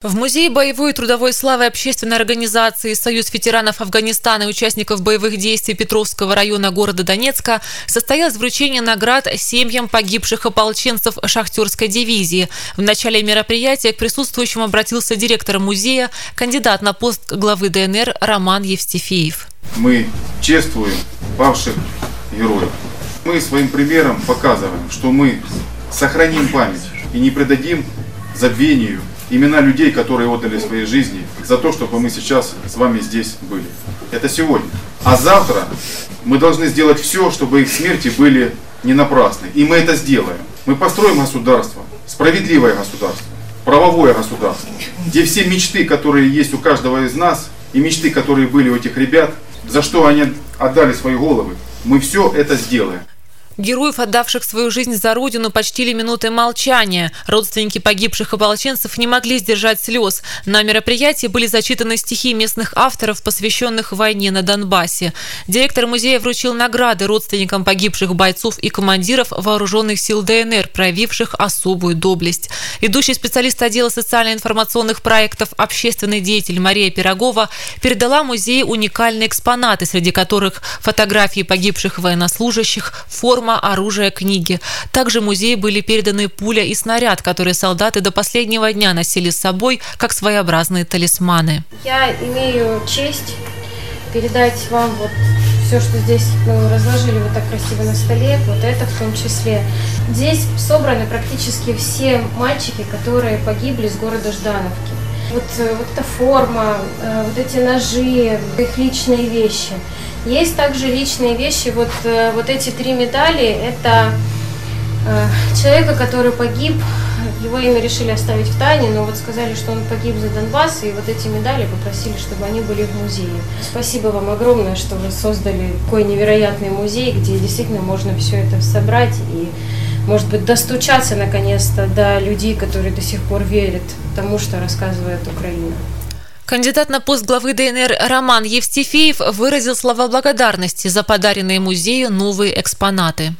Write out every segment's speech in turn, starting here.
В Музее боевой и трудовой славы общественной организации «Союз ветеранов Афганистана и участников боевых действий Петровского района города Донецка» состоялось вручение наград семьям погибших ополченцев Шахтерской дивизии. В начале мероприятия к присутствующим обратился директор музея, кандидат на пост главы ДНР Роман Евстифеев. Мы чествуем павших героев. Мы своим примером показываем, что мы сохраним память и не предадим забвению имена людей, которые отдали свои жизни за то, чтобы мы сейчас с вами здесь были. Это сегодня. А завтра мы должны сделать все, чтобы их смерти были не напрасны. И мы это сделаем. Мы построим государство, справедливое государство, правовое государство, где все мечты, которые есть у каждого из нас, и мечты, которые были у этих ребят, за что они отдали свои головы, мы все это сделаем. Героев, отдавших свою жизнь за родину, почтили минутой молчания. Родственники погибших ополченцев не могли сдержать слез. На мероприятии были зачитаны стихи местных авторов, посвященных войне на Донбассе. Директор музея вручил награды родственникам погибших бойцов и командиров вооруженных сил ДНР, проявивших особую доблесть. Идущий специалист отдела социально-информационных проектов общественный деятель Мария Пирогова передала музею уникальные экспонаты, среди которых фотографии погибших военнослужащих, форма, оружие, книги. Также в музей были переданы пуля и снаряд, которые солдаты до последнего дня носили с собой, как своеобразные талисманы. Я имею честь передать вам вот все, что здесь мы разложили вот так красиво на столе, вот это в том числе. Здесь собраны практически все мальчики, которые погибли с города Ждановки. Вот эта форма, вот эти ножи, их личные вещи. Есть также личные вещи, вот эти 3 медали, это человека, который погиб, его имя решили оставить в тайне, но вот сказали, что он погиб за Донбасс, и вот эти медали попросили, чтобы они были в музее. Спасибо вам огромное, что вы создали такой невероятный музей, где действительно можно все это собрать и, может быть, достучаться наконец-то до людей, которые до сих пор верят тому, что рассказывает Украина. Кандидат на пост главы ДНР Роман Евстифеев выразил слова благодарности за подаренные музею новые экспонаты.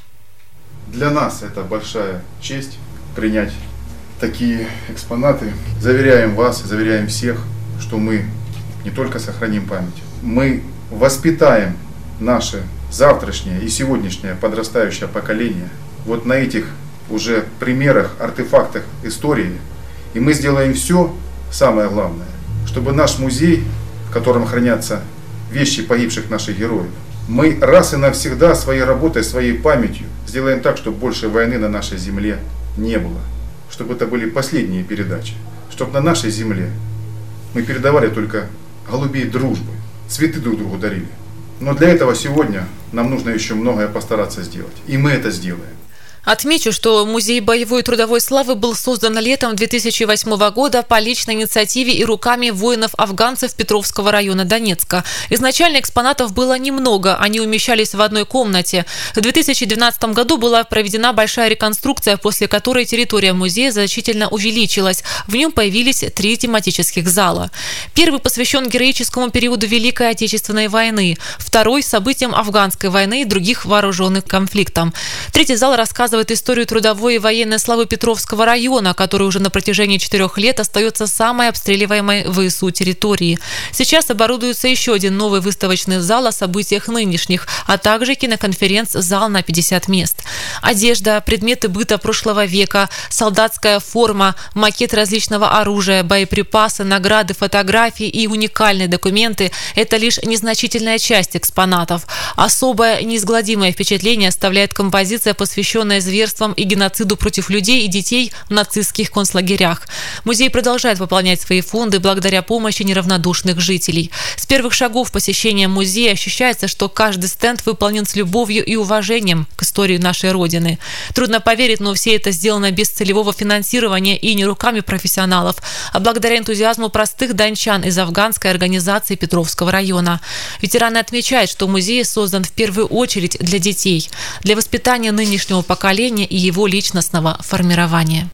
Для нас это большая честь принять такие экспонаты. Заверяем вас, заверяем всех, что мы не только сохраним память, мы воспитаем наше завтрашнее и сегодняшнее подрастающее поколение вот на этих уже примерах, артефактах истории. И мы сделаем все, самое главное, чтобы наш музей, в котором хранятся вещи погибших наших героев, мы раз и навсегда своей работой, своей памятью сделаем так, чтобы больше войны на нашей земле не было. Чтобы это были последние передачи. Чтобы на нашей земле мы передавали только голубей дружбы, цветы друг другу дарили. Но для этого сегодня нам нужно еще многое постараться сделать. И мы это сделаем. Отмечу, что Музей боевой и трудовой славы был создан летом 2008 года по личной инициативе и руками воинов-афганцев Петровского района Донецка. Изначально экспонатов было немного, они умещались в одной комнате. В 2012 году была проведена большая реконструкция, после которой территория музея значительно увеличилась. В нем появились 3 тематических зала. Первый посвящен героическому периоду Великой Отечественной войны, второй – событиям афганской войны и других вооруженных конфликтов. Третий зал рассказывает историю трудовой и военной славы Петровского района, который уже на протяжении 4 лет остается самой обстреливаемой ВСУ территории. Сейчас оборудуется еще один новый выставочный зал о событиях нынешних, а также киноконференц-зал на 50 мест. Одежда, предметы быта прошлого века, солдатская форма, макет различного оружия, боеприпасы, награды, фотографии и уникальные документы – это лишь незначительная часть экспонатов. Особое неизгладимое впечатление оставляет композиция, посвященная зверствам и геноциду против людей и детей в нацистских концлагерях. Музей продолжает пополнять свои фонды благодаря помощи неравнодушных жителей. С первых шагов посещения музея ощущается, что каждый стенд выполнен с любовью и уважением к истории нашей Родины. Трудно поверить, но все это сделано без целевого финансирования и не руками профессионалов, а благодаря энтузиазму простых дончан из афганской организации Петровского района. Ветераны отмечают, что музей создан в первую очередь для детей, для воспитания нынешнего поколения и его личностного формирования.